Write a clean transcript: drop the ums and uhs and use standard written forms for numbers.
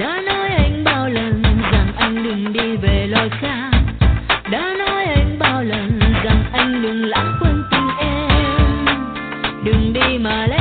Đã nói anh bao lần rằng anh đừng đi về lối khác. Đã nói anh bao lần rằng anh đừng lãng quên tình em. Đừng đi mà lấy